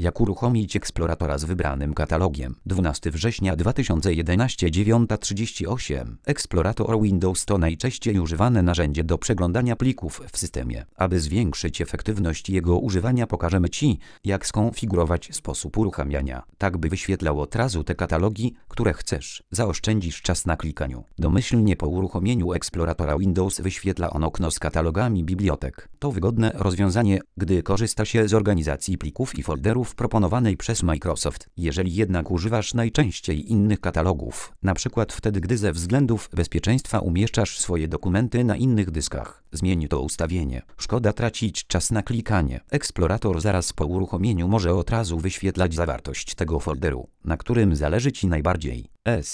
Jak uruchomić eksploratora z wybranym katalogiem? 12 września 2011 9:38. Eksplorator Windows to najczęściej używane narzędzie do przeglądania plików w systemie. Aby zwiększyć efektywność jego używania, pokażemy Ci, jak skonfigurować sposób uruchamiania, tak by wyświetlał od razu te katalogi, które chcesz. Zaoszczędzisz czas na klikaniu. Domyślnie po uruchomieniu eksploratora Windows wyświetla on okno z katalogami bibliotek. To wygodne rozwiązanie, gdy korzysta się z organizacji plików i folderów proponowanej przez Microsoft. Jeżeli jednak używasz najczęściej innych katalogów, na przykład wtedy, gdy ze względów bezpieczeństwa umieszczasz swoje dokumenty na innych dyskach, zmień to ustawienie. Szkoda tracić czas na klikanie. Eksplorator zaraz po uruchomieniu może od razu wyświetlać zawartość tego folderu, na którym zależy Ci najbardziej.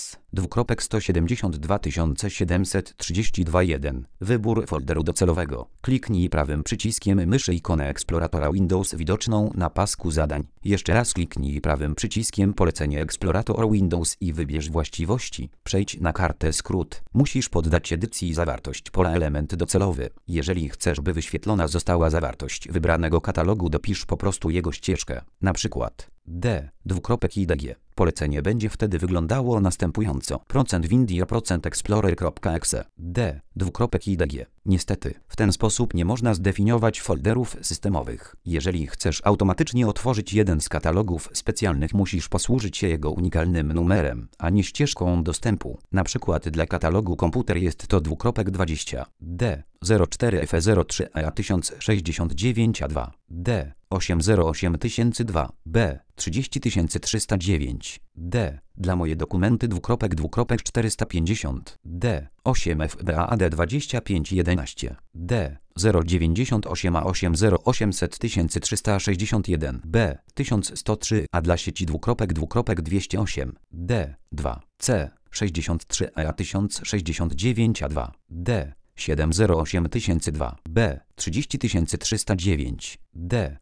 S:2732 Wybór folderu docelowego. Kliknij prawym przyciskiem myszy ikonę eksploratora Windows widoczną na pasku zadań. Jeszcze raz kliknij prawym przyciskiem polecenie Explorator Windows i wybierz właściwości. Przejdź na kartę skrót. Musisz poddać edycji zawartość pola element docelowy. Jeżeli chcesz, by wyświetlona została zawartość wybranego katalogu, dopisz po prostu jego ścieżkę. Na przykład D:/IDG. Polecenie będzie wtedy wyglądało następująco. %windir%explorer.exe D:/IDG. Niestety, w ten sposób nie można zdefiniować folderów systemowych. Jeżeli chcesz automatycznie otworzyć jeden z katalogów specjalnych, musisz posłużyć się jego unikalnym numerem, a nie ścieżką dostępu. Na przykład dla katalogu komputer jest to :20 D:04F03A1069A2 D:808002 B:30309 D. Dla moje dokumenty :450 D:8FBAD2511 D:098A80800361 B:1103 A dla sieci :208 D:2 C:63A1069A2 D:708002 B:30309 D.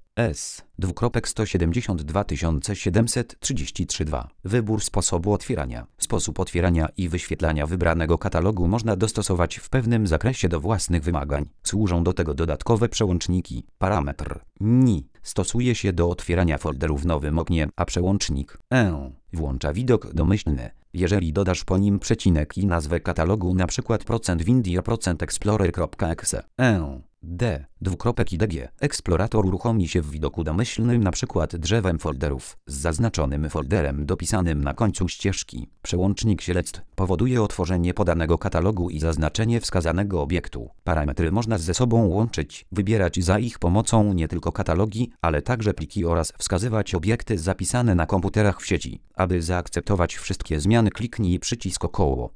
S:172732 Wybór sposobu otwierania. Sposób otwierania i wyświetlania wybranego katalogu można dostosować w pewnym zakresie do własnych wymagań. Służą do tego dodatkowe przełączniki. Parametr NI stosuje się do otwierania folderu w nowym oknie, a przełącznik E włącza widok domyślny. Jeżeli dodasz po nim przecinek i nazwę katalogu, np. %windir%explorer.exe D:/IDG. Eksplorator uruchomi się w widoku domyślnym, np. drzewem folderów, z zaznaczonym folderem dopisanym na końcu ścieżki. Przełącznik select powoduje otworzenie podanego katalogu i zaznaczenie wskazanego obiektu. Parametry można ze sobą łączyć, wybierać za ich pomocą nie tylko katalogi, ale także pliki oraz wskazywać obiekty zapisane na komputerach w sieci. Aby zaakceptować wszystkie zmiany, kliknij przycisk około.